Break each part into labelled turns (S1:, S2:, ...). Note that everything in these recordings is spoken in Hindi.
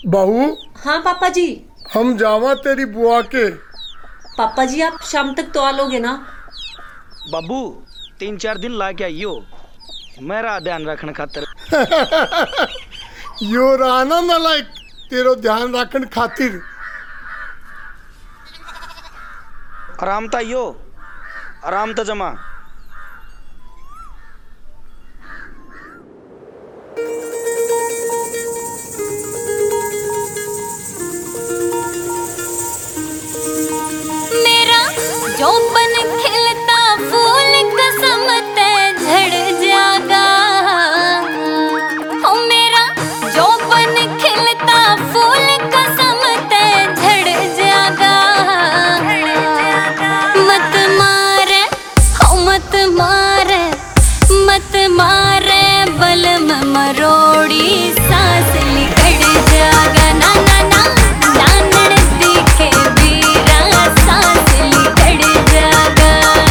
S1: बहू,
S2: हाँ पापा जी।
S1: हम जावा तेरी बुआ के।
S2: पापा जी आप शाम तक तो आ लोगे ना?
S3: बाबू 3-4 दिन ला के आइयो, मेरा ध्यान रखने खातर।
S1: यो राना नालायक, तेरो ध्यान रखन खातिर।
S3: आराम था यो, आराम था जमा।
S4: चौपन खिलता फूल कसम ते झड़ जागा। ओ मेरा चौपन खिलता फूल कसम ते झड़ जागा। मत मारे हो मत मारे, मत मारे बलम मरोड़ी सांस लिकड़ जागा। ना ना ना नानड़ दिखे बीरा सांस लिकड़ जागा।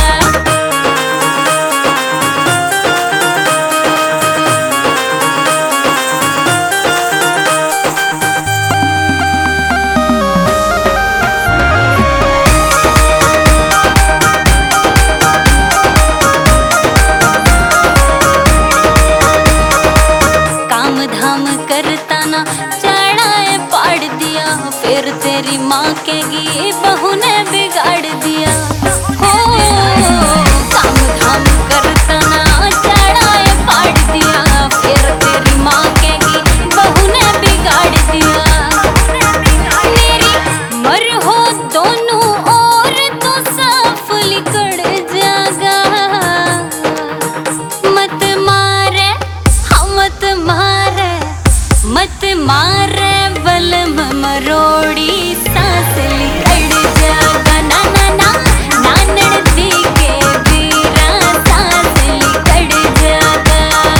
S4: काम धाम करता ना चढ़ाए पाड़ दिया, फिर तेरी माँ के गी बहू ने बिगाड़ दिया। हो काम धाम करता ना चढ़ाए पाड़ दिया, फिर तेरी माँ के गी बहू ने बिगाड़ दिया। मेरी मर हो दोनों और तो साफ लिकड़ जागा। मत मारे हाँ मत मारे, मत मारे बलम मरोड़ी सांस लिकड़ जागा। ना ना ना नानड़ दिखे बीरा सांस लिकड़ जागा।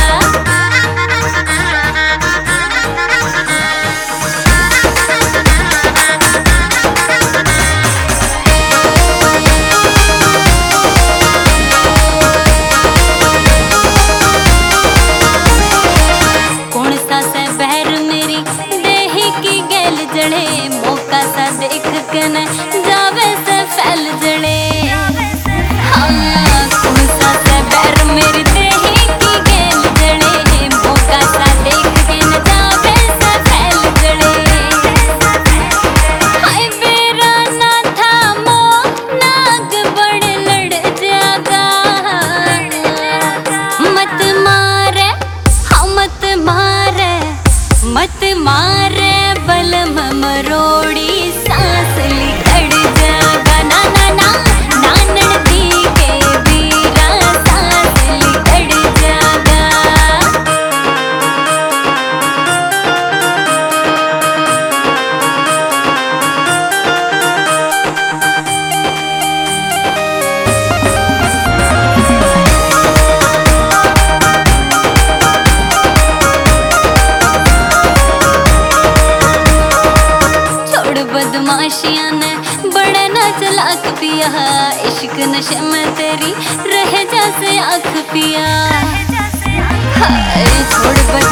S4: कौन सा से बहर मेरी देही की गैल जड़े, मौका सा देख के न जावे से फैल जड़े। हाँ कौन सा से बहर मेरी देही की गैल जड़े, मौका सा देख के न जावे से फैल जड़े। हाय बेरा ना था मो नाग बड़ लड़ जागा। मत मारे हाँ मत मारे, मत मारे बलम मरोड़ी सांस लिकड़ जागा। ना ना ना नानड़ दिखे बीरा सांस लिकड़ जागा। छोड़ बदमाशियां ने बड़ा ना चलाक पिया, इश्क नशे में तेरी रह जा से आँख पिया। हाय छोड़